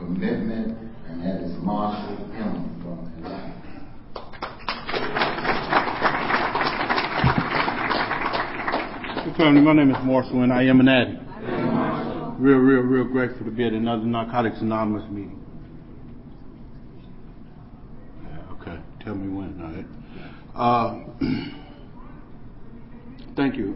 commitment, and that is Marshall M. from Atlanta. Hey family, my name is Marshall and I am an addict. Real grateful to be at another Narcotics Anonymous meeting. Yeah, okay, tell me when, all right. Thank you.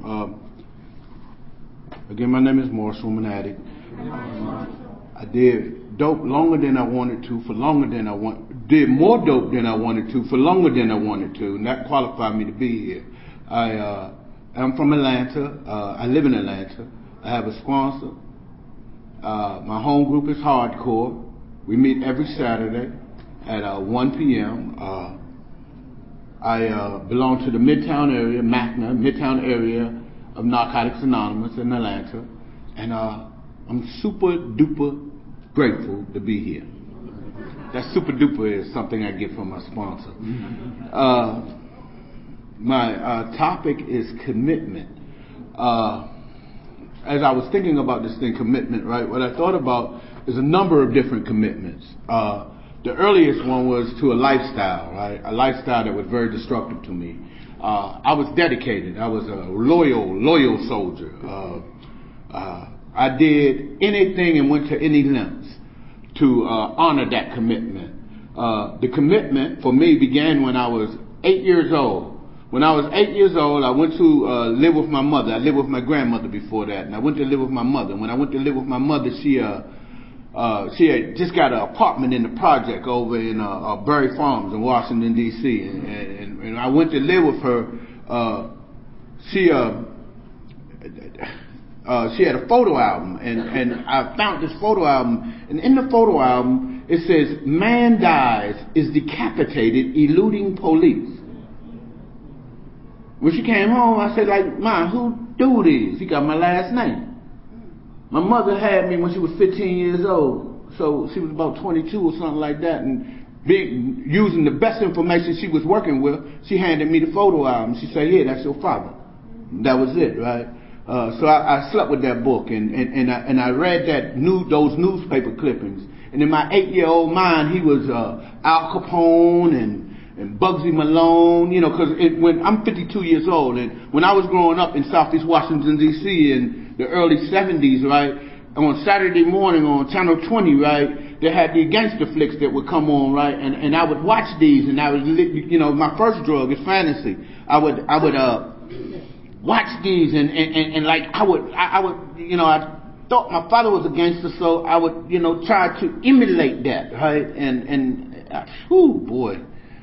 Again, my name is Marshall, I'm an addict. I did dope longer than I wanted to, did more dope than I wanted to, for longer than I wanted to, and that qualified me to be here. I'm from Atlanta. I live in Atlanta. I have a sponsor. My home group is Hardcore. We meet every Saturday at 1 p.m. I belong to the Midtown area, Midtown area of Narcotics Anonymous in Atlanta. And I'm super duper grateful to be here. That super duper is something I get from my sponsor. My topic is commitment. As I was thinking about this thing, commitment, right, what I thought about is a number of different commitments. The earliest one was to a lifestyle, right, a lifestyle that was very destructive to me. I was dedicated. I was a loyal soldier. I did anything and went to any lengths to honor that commitment. The commitment for me began when I was 8 years old. When I was 8 years old, I went to live with my mother. I lived with my grandmother before that, and I went to live with my mother. When I went to live with my mother, she had just got an apartment in the project over in Berry Farms in Washington, D.C. And I went to live with her. She had a photo album, and I found this photo album. And in the photo album, it says, "Man dies, is decapitated, eluding police." When she came home, I said, like, "Ma, who do this?" He got my last name. My mother had me when she was 15 years old, so she was about 22 or something like that, and using the best information she was working with, she handed me the photo album. She said, "Here, that's your father." That was it, right? So I slept with that book, and I read those newspaper clippings, and in my 8-year-old mind, he was Al Capone and Bugsy Malone, you know, because when I'm 52 years old, and when I was growing up in Southeast Washington, D.C. in the early 70s, right, on Saturday morning on Channel 20, right, they had the gangster flicks that would come on, right, and I would watch these, and I was, you know, my first drug is fantasy. I would watch these, and like, I would, you know, I thought my father was a gangster, so I would, you know, try to emulate that, right, and whew, boy.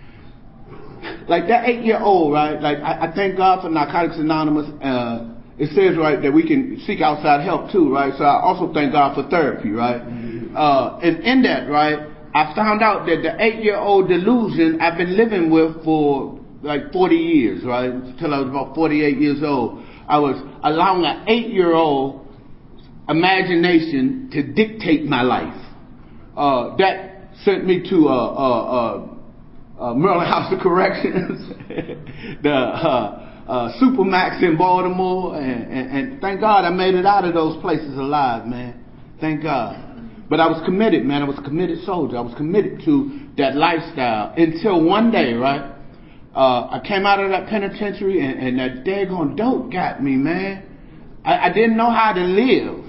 Like that 8-year-old, right? Like I thank God for Narcotics Anonymous. It says, right, that we can seek outside help too, right? So I also thank God for therapy, right? And in that, right, I found out that the 8-year-old delusion I've been living with for like 40 years, right? Until I was about 48 years old. I was allowing an 8-year-old imagination to dictate my life. That sent me to Maryland House of Corrections, the Supermax in Baltimore, and thank God I made it out of those places alive, man. Thank God. But I was committed, man. I was a committed soldier. I was committed to that lifestyle until one day, right? I came out of that penitentiary, and that daggone dope got me, man. I didn't know how to live.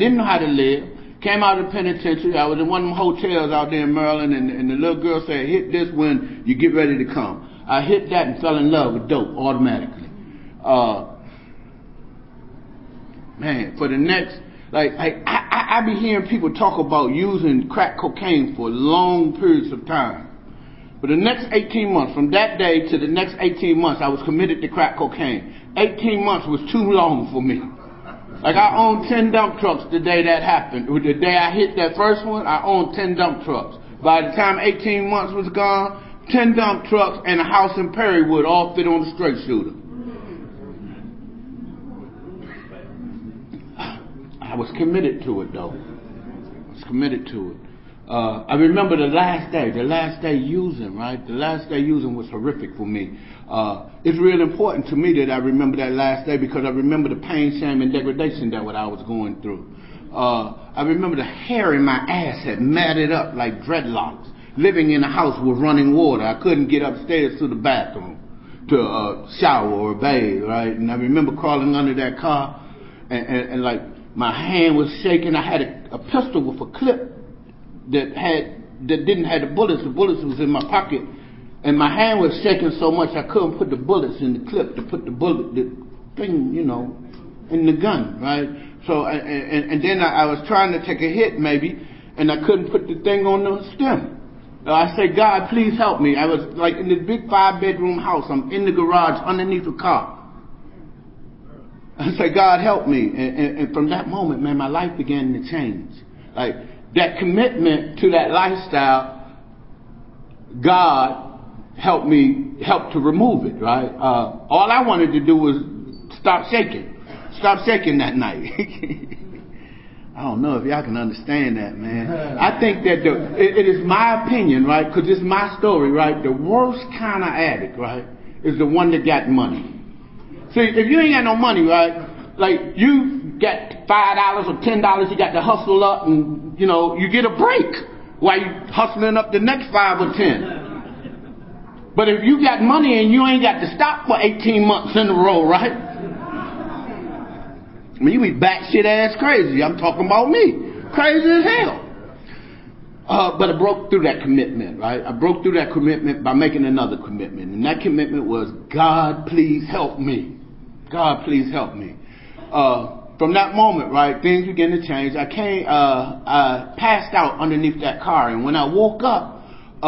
Came out of the penitentiary. I was in one of them hotels out there in Maryland, and the little girl said, "Hit this when you get ready to come." I hit that and fell in love with dope automatically. Man, for the next, I be hearing people talk about using crack cocaine for long periods of time. For the next 18 months, from that day to the next 18 months, I was committed to crack cocaine. 18 months was too long for me. Like, I owned 10 dump trucks the day that happened. The day I hit that first one, I owned 10 dump trucks. By the time 18 months was gone, 10 dump trucks and a house in Perrywood all fit on the straight shooter. I was committed to it, though. I remember the last day using, right? The last day using was horrific for me. It's real important to me that I remember that last day because I remember the pain, shame, and degradation that what I was going through. I remember the hair in my ass had matted up like dreadlocks. Living in a house with running water. I couldn't get upstairs to the bathroom to shower or bathe, right? And I remember crawling under that car and like my hand was shaking. I had a pistol with a clip that didn't have the bullets. The bullets was in my pocket. And my hand was shaking so much I couldn't put the bullets in the clip to put the thing, in the gun, right? So, and then I was trying to take a hit maybe, and I couldn't put the thing on the stem. I said, God, please help me. I was like in this big 5-bedroom house. I'm in the garage underneath a car. I said, God, help me. And from that moment, man, my life began to change. Like that commitment to that lifestyle, God helped to remove it, right? All I wanted to do was stop shaking that night. I don't know if y'all can understand that, man. I think that it is my opinion, right? Because it's my story, right? The worst kind of addict, right, is the one that got money. See, if you ain't got no money, right, like you got $5 or $10, you got to hustle up and, you get a break while you hustling up the next 5 or 10. But if you got money and you ain't got to stop for 18 months in a row, right? I mean, you be batshit ass crazy. I'm talking about me. Crazy as hell. But I broke through that commitment, right? I broke through that commitment by making another commitment. And that commitment was, God, please help me. God, please help me. From that moment, right, things began to change. I passed out underneath that car. And when I woke up,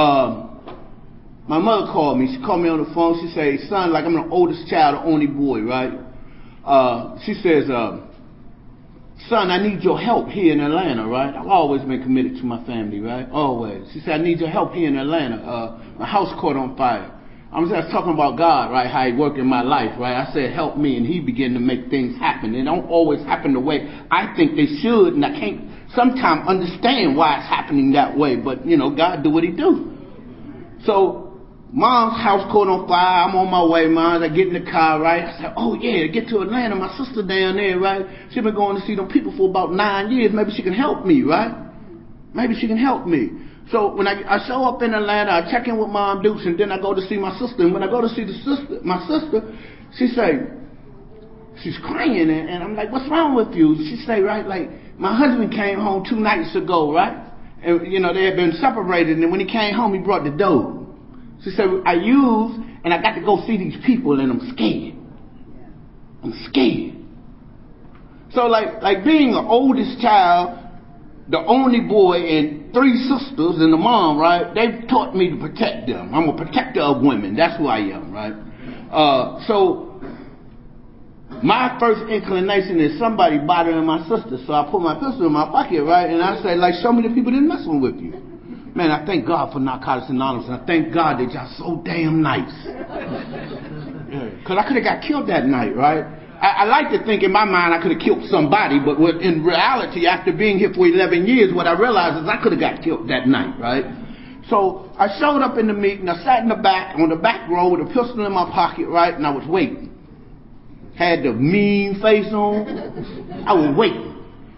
my mother called me. She called me on the phone. She said, son, like I'm the oldest child, the only boy, right? She says, son, I need your help here in Atlanta, right? I've always been committed to my family, right? Always. She said, I need your help here in Atlanta. My house caught on fire. I was just talking about God, right? How he worked in my life, right? I said, help me, and he began to make things happen. They don't always happen the way I think they should, and I can't sometimes understand why it's happening that way, but, God do what he do. So, Mom's house caught on fire. I'm on my way, Mom. I get in the car, right? I said, oh, yeah, get to Atlanta. My sister down there, right? She been going to see them people for about 9 years. Maybe she can help me, right? Maybe she can help me. So when I show up in Atlanta, I check in with Mom Dukes, and then I go to see my sister. And when I go to see my sister, she say, she's crying, and I'm like, what's wrong with you? She say, right, like, my husband came home 2 nights ago, right? And, they had been separated, and when he came home, he brought the dough. She said, I used, and I got to go see these people, and I'm scared. I'm scared. So like being the oldest child, the only boy, and 3 sisters, and the mom, right? They've taught me to protect them. I'm a protector of women. That's who I am, right? So my first inclination is somebody bothering my sister. So I put my pistol in my pocket, right? And I say, like, show me the people that messing with you. Man, I thank God for Narcotics Anonymous, and I thank God that y'all so damn nice. Because I could have got killed that night, right? I like to think in my mind I could have killed somebody, but in reality, after being here for 11 years, what I realized is I could have got killed that night, right? So I showed up in the meeting. I sat in the back, on the back row with a pistol in my pocket, right? And I was waiting. Had the mean face on. I was waiting.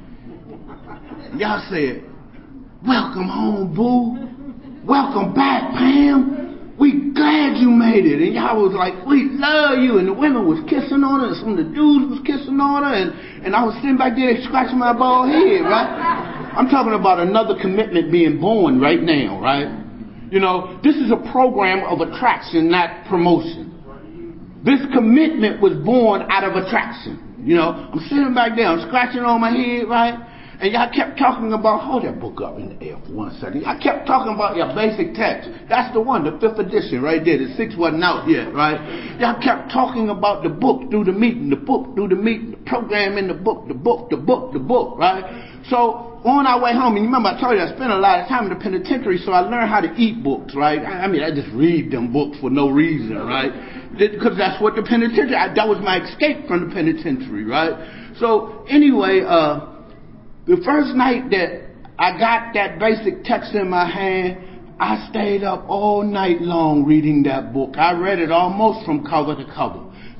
Y'all said, welcome home, boo. Welcome back, Pam. We glad you made it. And y'all was like, we love you. And the women was kissing on her, and some of the dudes was kissing on her. And I was sitting back there scratching my bald head, right? I'm talking about another commitment being born right now, right? This is a program of attraction, not promotion. This commitment was born out of attraction. I'm sitting back there, I'm scratching on my head, right? And y'all kept talking about, hold that book up in the air for 1 second. Y'all kept talking about your basic text. That's the one, the 5th edition right there. The 6th wasn't out yet, right? Y'all kept talking about the book through the meeting, the book through the meeting, the program in the book, right? So on our way home, and you remember I told you I spent a lot of time in the penitentiary, so I learned how to eat books, right? I just read them books for no reason, right? Because that's what the penitentiary, that was my escape from the penitentiary, right? So anyway, the first night that I got that basic text in my hand, I stayed up all night long reading that book. I read it almost from cover to cover.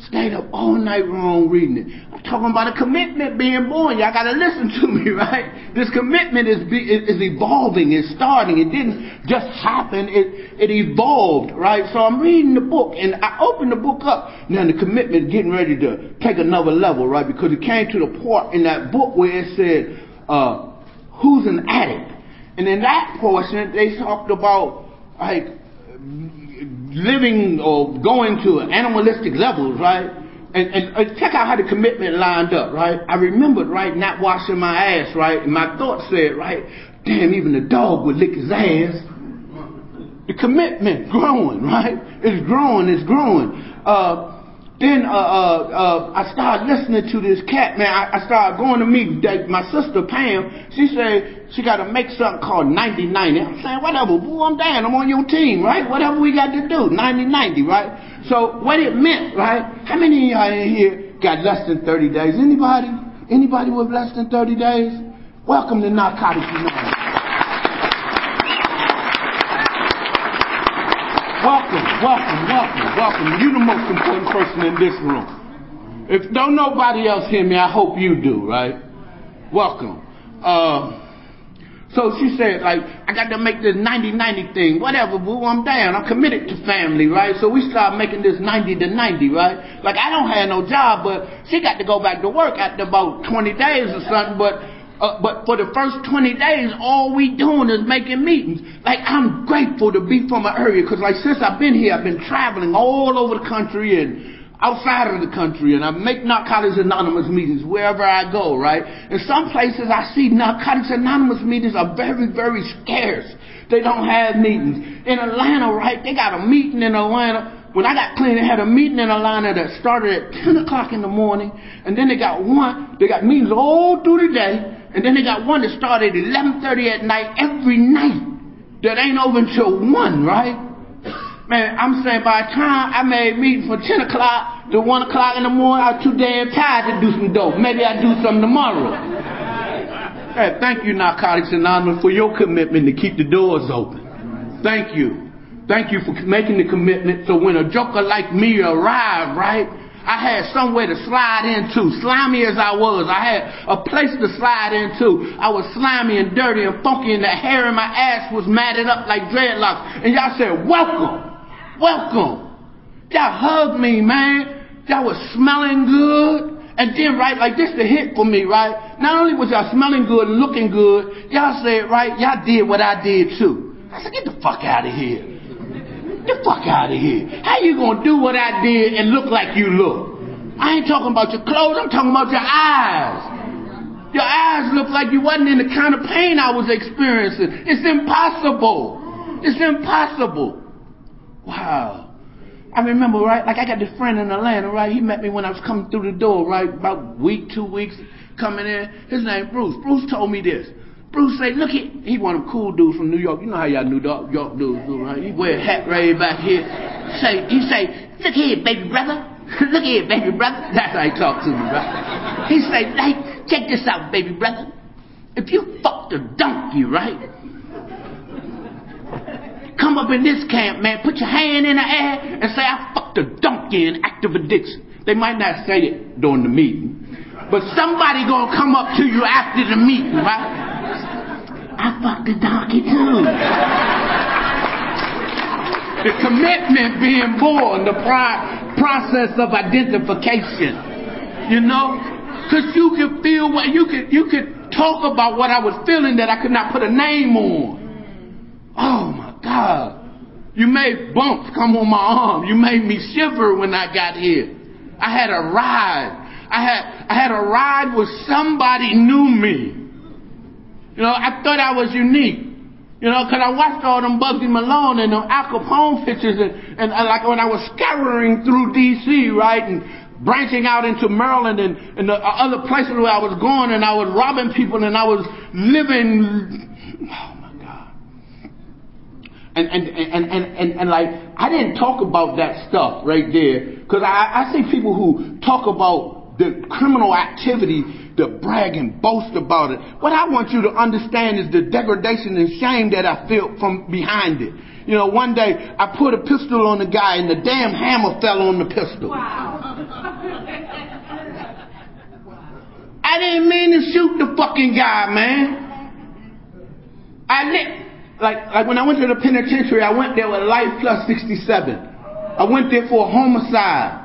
Stayed up all night long reading it. I'm talking about a commitment being born. Y'all got to listen to me, right? This commitment is evolving. It's starting. It didn't just happen. It evolved, right? So I'm reading the book, and I opened the book up. Now the commitment getting ready to take another level, right? Because it came to the part in that book where it said, who's an addict? And in that portion, they talked about, like, living or going to animalistic levels, right? And check out how the commitment lined up, right? I remembered, right, not washing my ass, right? And my thoughts said, right, damn, even the dog would lick his ass. The commitment growing, right? It's growing, it's growing. Then I started listening to this cat, man. I started going to meet my sister Pam. She said she got to make something called 90-90. I'm saying, whatever, boo, I'm down. I'm on your team, right? Whatever we got to do, 90-90, right? So what it meant, right? How many of y'all in here got less than 30 days? Anybody? Anybody with less than 30 days? Welcome to Narcotics Anonymous. Welcome. You're the most important person in this room. If don't nobody else hear me, I hope you do, right? Welcome. So she said, like, I got to make this 90-90 thing. Whatever, boo, I'm down. I'm committed to family, right? So we started making this 90-90, right? Like, I don't have no job, but she got to go back to work after about 20 days or something, but for the first 20 days, all we doing is making meetings. Like, I'm grateful to be from an area, because like since I've been here, I've been traveling all over the country and outside of the country, and I make Narcotics Anonymous meetings wherever I go, right? In some places I see Narcotics Anonymous meetings are very, very scarce. They don't have meetings. In Atlanta, right, they got a meeting in Atlanta. When I got clean, they had a meeting in Atlanta that started at 10 o'clock in the morning, and then they got meetings all through the day, and then they got one that started at 11:30 at night every night. That ain't over until 1, right? Man, I'm saying by the time I made meetings from 10 o'clock to 1 o'clock in the morning, I was too damn tired to do some dope. Maybe I'll do something tomorrow. Hey, thank you, Narcotics Anonymous, for your commitment to keep the doors open. Thank you. Thank you for making the commitment so when a joker like me arrived, right, I had somewhere to slide into. Slimy as I was, I had a place to slide into. I was slimy and dirty and funky, and the hair in my ass was matted up like dreadlocks. And y'all said, welcome. Welcome. Y'all hugged me, man. Y'all was smelling good. And then, right, like this the hit for me, right? Not only was y'all smelling good and looking good, y'all said, right, y'all did what I did too. I said, get the fuck out of here. Get the fuck out of here. How you gonna do what I did and look like you look? I ain't talking about your clothes, I'm talking about your eyes. Your eyes look like you wasn't in the kind of pain I was experiencing. It's impossible. It's impossible. Wow. I remember, right, like I got this friend in Atlanta, right? He met me when I was coming through the door, right? About a week, 2 weeks coming in. His name Bruce. Bruce told me this. Bruce said, look at, he one of them cool dudes from New York. You know how y'all New York dudes do, right? He wear a hat right back here. He say, look here, baby brother. Look here, baby brother. That's how he talk to me, right? He say, hey, check this out, baby brother. If you fucked a donkey, right? Come up in this camp, man, put your hand in the air and say, I fucked a donkey in active addiction. They might not say it during the meeting, but somebody gonna come up to you after the meeting, right? I fucked a donkey too. The commitment being born, the process of identification, you know, because you could feel what you could talk about what I was feeling that I could not put a name on. Oh my God. You made bumps come on my arm. You made me shiver when I got here. I had a ride. I had a ride where somebody knew me. You know, I thought I was unique. You know, because I watched all them Bugsy Malone and them Al Capone pictures and like when I was scouring through D.C., right, and branching out into Maryland and the other places where I was going, and I was robbing people and I was living, oh my God. And like, I didn't talk about that stuff right there, because I see people who talk about the criminal activity, to brag and boast about it. What I want you to understand is the degradation and shame that I feel from behind it. You know, one day I put a pistol on the guy and the damn hammer fell on the pistol. Wow. I didn't mean to shoot the fucking guy, man. Like when I went to the penitentiary, I went there with Life Plus 67. I went there for a homicide.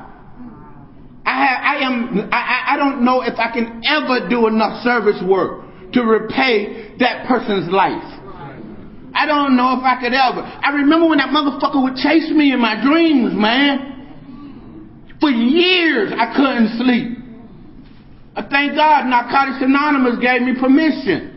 I don't know if I can ever do enough service work to repay that person's life. I don't know if I could ever. I remember when that motherfucker would chase me in my dreams, man. For years, I couldn't sleep. I thank God Narcotics Anonymous gave me permission.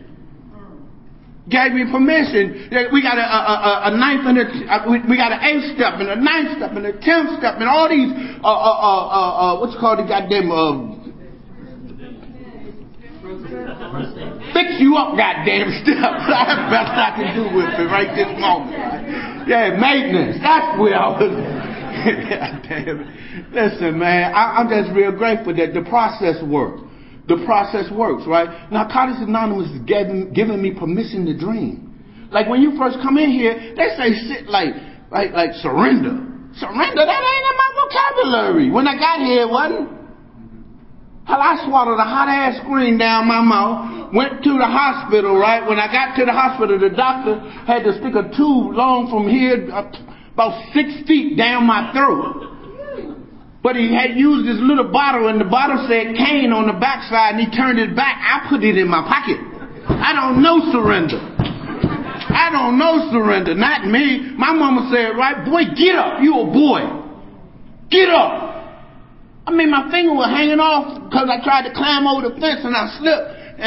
We got a ninth and we got an 8th step and a 9th step and a 10th step and all these what's called the goddamn fix you up goddamn steps. I have best I can do with it right this moment. Yeah, maintenance. That's where I was. God damn it. Listen, man, I'm just real grateful that the process worked. The process works, right? Narcotics Anonymous is giving me permission to dream. Like when you first come in here, they say shit like surrender. Surrender? That ain't in my vocabulary. When I got here, it wasn't. Hell, I swallowed a hot ass screen down my mouth. Went to the hospital, right? When I got to the hospital, the doctor had to stick a tube long from here about 6 feet down my throat. But he had used this little bottle, and the bottle said Cane on the backside, and he turned it back. I put it in my pocket. I don't know surrender. I don't know surrender. Not me. My mama said, right, boy, get up. You a boy. Get up. I mean, my finger was hanging off because I tried to climb over the fence, and I slipped.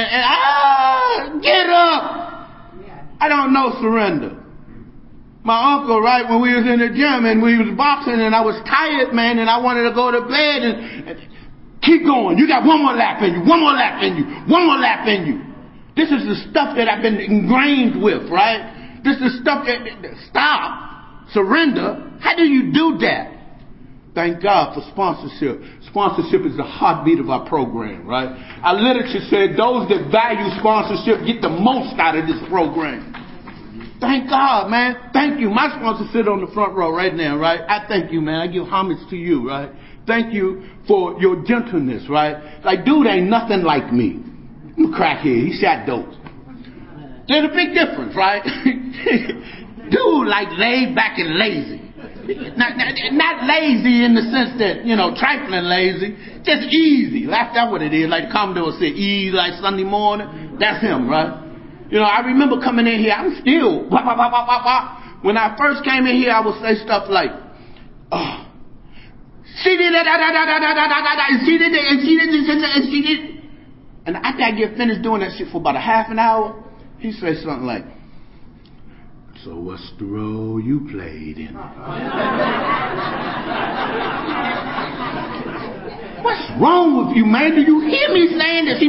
Get up. I don't know surrender. My uncle, right, when we was in the gym and we was boxing and I was tired, man, and I wanted to go to bed and keep going. You got one more lap in you, one more lap in you, one more lap in you. This is the stuff that I've been ingrained with, right? This is stuff that stop, surrender. How do you do that? Thank God for sponsorship. Sponsorship is the heartbeat of our program, right? Our literature said those that value sponsorship get the most out of this program. Thank God, man. Thank you. My sponsor sit on the front row right now, right? I thank you, man. I give homage to you, right? Thank you for your gentleness, right? Like, dude ain't nothing like me. I'm a crackhead. He shot dope. There's a big difference, right? Dude, like, laid back and lazy. Not lazy in the sense that, you know, trifling lazy. Just easy. That's what it is. Like the Commodore said, easy like Sunday morning. That's him, right? You know, I remember coming in here, I'm still, when I first came in here, I would say stuff like, she did it, and she did it, and she did it, and she did it. And after I get finished doing that shit for about a half an hour, he says something like, so what's the role you played in? What's wrong with you, man? Do you hear me saying this?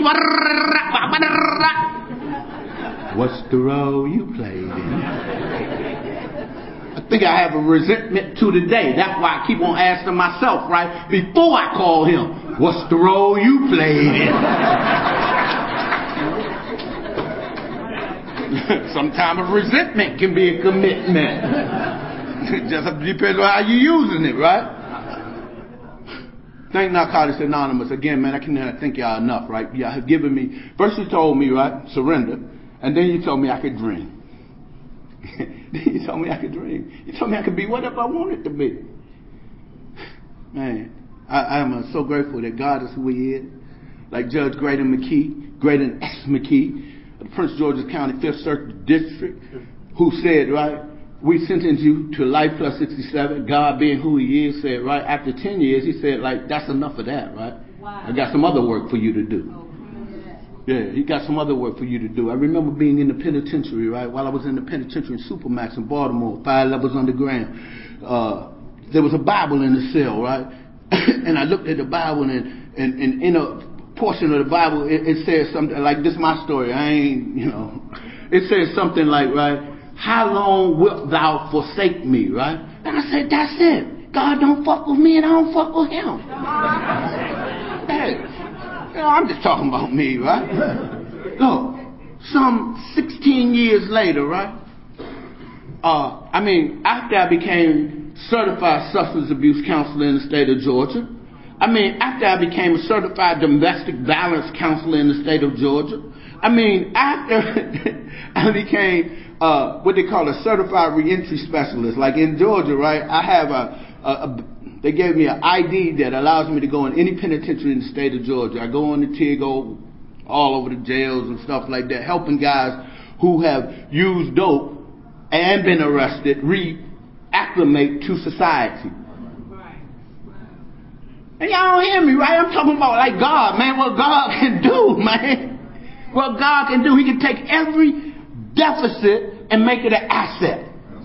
What's the role you played in? I think I have a resentment to today. That's why I keep on asking myself, right, before I call him, what's the role you played in? Sometimes a resentment can be a commitment. It just depends on how you're using it, right? Thank Narcotics Anonymous. Again, man, I cannot thank y'all enough, right? Y'all have given me, first you told me, right, surrender. And then you told me I could dream. You told me I could dream. You told me I could be whatever I wanted to be. Man, I am so grateful that God is who He is. Like Judge Graydon S. McKee, of the Prince George's County 5th Circuit District, who said, right, we sentence you to life plus 67. God being who He is said, right, after 10 years, He said, like, that's enough of that, right? Wow. I got some other work for you to do. Yeah, He got some other work for you to do. I remember being in the penitentiary, right? While I was in the penitentiary in Supermax in Baltimore, 5 levels underground. There was a Bible in the cell, right? And I looked at the Bible, and in a portion of the Bible, it says something like, this is my story. I ain't, you know. It says something like, right, how long wilt thou forsake me, right? And I said, that's it. God don't fuck with me and I don't fuck with Him. Hey. You know, I'm just talking about me, right? Look, some 16 years later, right? After I became certified substance abuse counselor in the state of Georgia, I mean, after I became a certified domestic violence counselor in the state of Georgia. I mean, after I became what they call a certified reentry specialist. Like in Georgia, right? I have they gave me an ID that allows me to go in any penitentiary in the state of Georgia. I go on the TIG, go all over the jails and stuff like that, helping guys who have used dope and been arrested reacclimate to society. And y'all don't hear me, right? I'm talking about like God, man, what God can do, man. What God can do. He can take every deficit and make it an asset.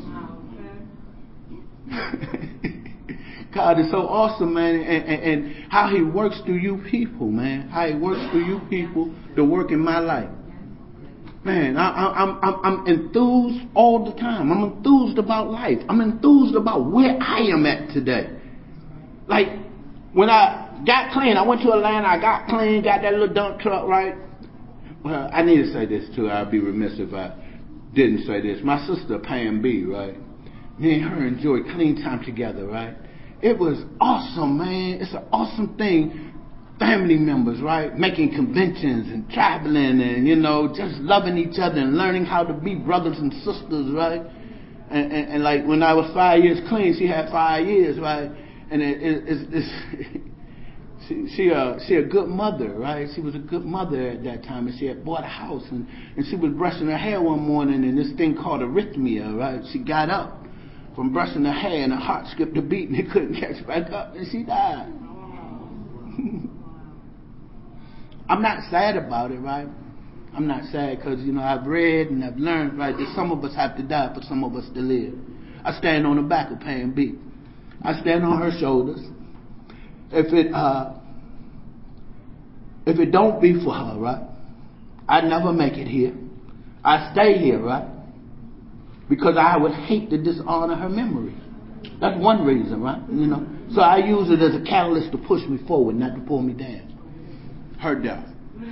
God is so awesome, man, and how he works through you people, man. How he works through you people to work in my life. Man, I'm enthused all the time. I'm enthused about life. I'm enthused about where I am at today. Like, when I got clean, I went to Atlanta, I got clean, got that little dump truck, right? Well, I need to say this too. I'd be remiss if I didn't say this. My sister, Pam B, right? Me and her enjoyed clean time together, right? It was awesome, man. It's an awesome thing. Family members, right? Making conventions and traveling and, you know, just loving each other and learning how to be brothers and sisters, right? And like when I was 5 years clean, she had 5 years, right? And she a good mother, right? She was a good mother at that time, and she had bought a house, and she was brushing her hair one morning, and this thing called arrhythmia, right? She got up from brushing her hair, and her heart skipped a beat, and it couldn't catch back up, and she died. I'm not sad about it, right? I'm not sad because, you know, I've read and I've learned, right, that some of us have to die for some of us to live. I stand on the back of Pam B. I stand on her shoulders. If it don't be for her, right, I'd never make it here. I stay here, right, because I would hate to dishonor her memory. That's one reason, right, you know. So I use it as a catalyst to push me forward, not to pull me down. Her death.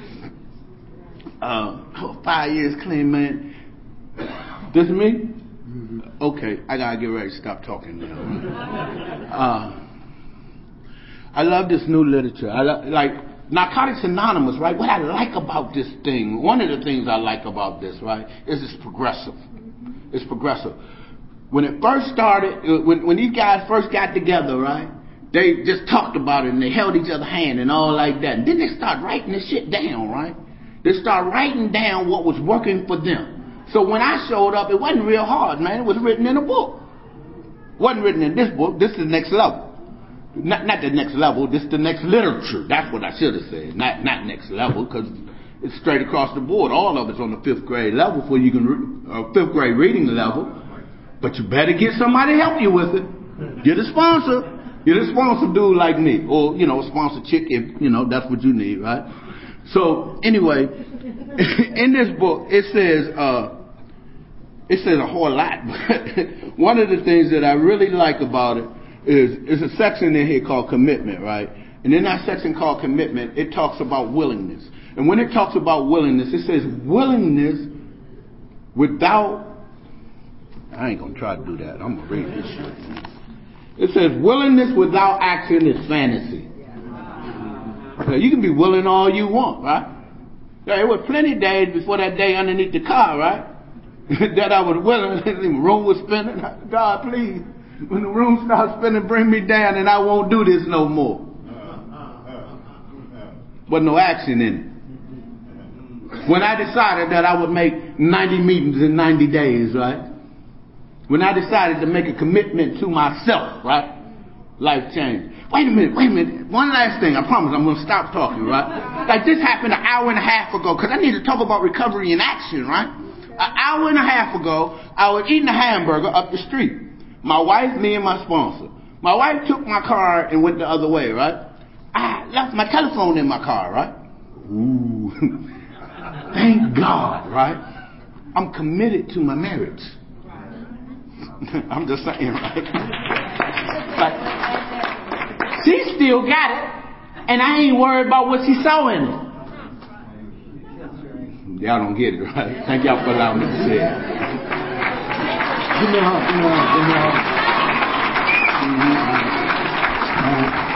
5 years clean, man. This is me? Okay, I gotta get ready to stop talking now. I love this new literature. Like Narcotics Anonymous, right? What I like about this thing, one of the things I like about this, right, is it's progressive. It's progressive. When it first started, when these guys first got together, right, they just talked about it and they held each other's hand and all like that. And then they start writing this shit down, right? They start writing down what was working for them. So when I showed up, it wasn't real hard, man. It was written in a book. It wasn't written in this book. This is the next level. Not the next level. This is the next literature. That's what I should have said. Not next level, because it's straight across the board. All of it's on the 5th grade level for you can 5th grade reading level. But you better get somebody to help you with it. Get a sponsor. Get a sponsor dude like me, or, you know, a sponsor chick if, you know, that's what you need, right? So, anyway, in this book, it says a whole lot. One of the things that I really like about it is a section in here called commitment, right? And in that section called commitment, it talks about willingness. And when it talks about willingness, it says willingness without... I ain't going to try to do that. I'm going to read this shit. It says, willingness without action is fantasy. So you can be willing all you want, right? There were plenty of days before that day underneath the car, right? That I was willing, the room was spinning. God, please, when the room starts spinning, bring me down and I won't do this no more. But no action in it. When I decided that I would make 90 meetings in 90 days, right? When I decided to make a commitment to myself, right? Life changed. Wait a minute. One last thing. I promise I'm going to stop talking, right? Like this happened an hour and a half ago, because I need to talk about recovery in action, right? An hour and a half ago, I was eating a hamburger up the street. My wife, me, and my sponsor. My wife took my car and went the other way, right? I left my telephone in my car, right? Ooh. Thank God, right? I'm committed to my marriage. I'm just saying, right? Like, she still got it, and I ain't worried about what she saw in it. Y'all don't get it, right? Thank y'all for allowing me to say it. Give me a hug.